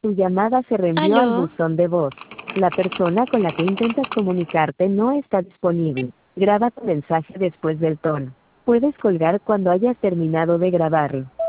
Tu llamada se reenvió al ¿Aló? buzón de voz. La persona con la que intentas comunicarte no está disponible. Graba tu mensaje después del tono. Puedes colgar cuando hayas terminado de grabarlo.